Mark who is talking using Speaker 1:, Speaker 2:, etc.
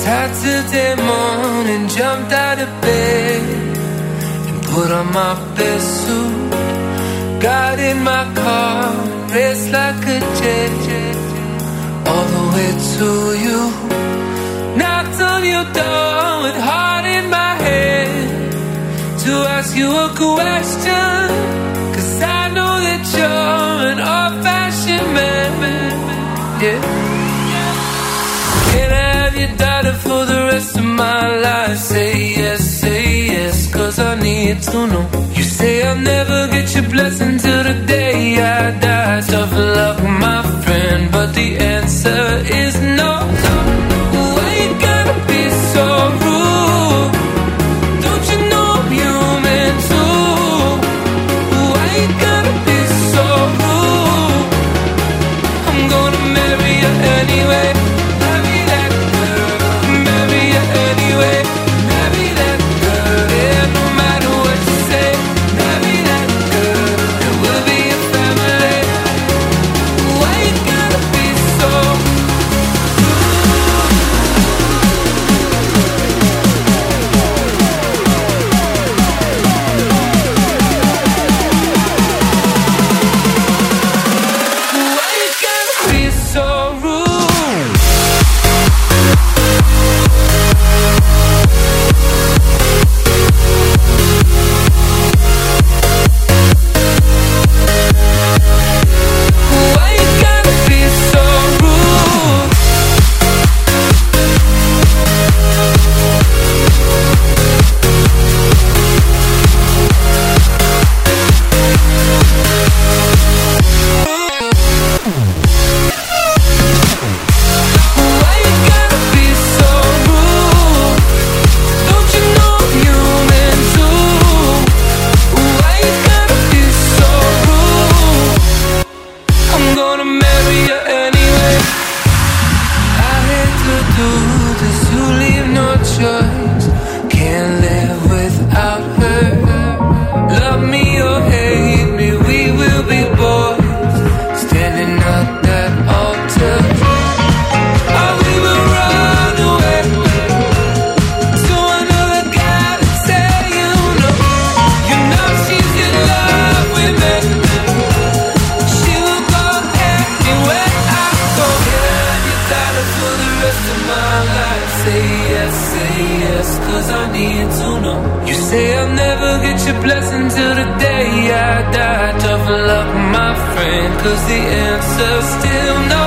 Speaker 1: Saturday morning, jumped out of bed and put on my best suit. Got in my car, raced like a jet, all the way to you. Knocked on your door with heart in my head to ask you a question, 'cause I know that you're an old-fashioned man, yeah. Can I have your daughter for the rest of my life? Say yes, 'cause I need to know. You say I'll never get your blessing till the day I die. Tough luck, my friend, but the answer is no. Why you gotta be so rude? Don't you know I'm human too? Why you gotta be so rude? I'm gonna marry you anyway. Marry that girl. Marry you anyway. Marry that girl. Yeah, no matter what you say. Marry that girl. And we'll be a family. Why you gotta be so rude? Why you gotta be so rude? Why you gotta be so rude? Why you gotta be so rude? Don't you know I'm human too? Why you gotta be so rude? I'm gonna marry you anyway. I hate to do this, you leave no choice. Can't live without her. Love me or hate me, we will be boys, standing at that altar. Or we will run away to another guy to say you know she's in love with me. She will go anywhere I go. Yeah, you gotta for the rest of my life. Say yes, 'cause I need to know. You say I'll never get your blessing till the day I die. Tough luck, my friend, 'cause the answer's still no.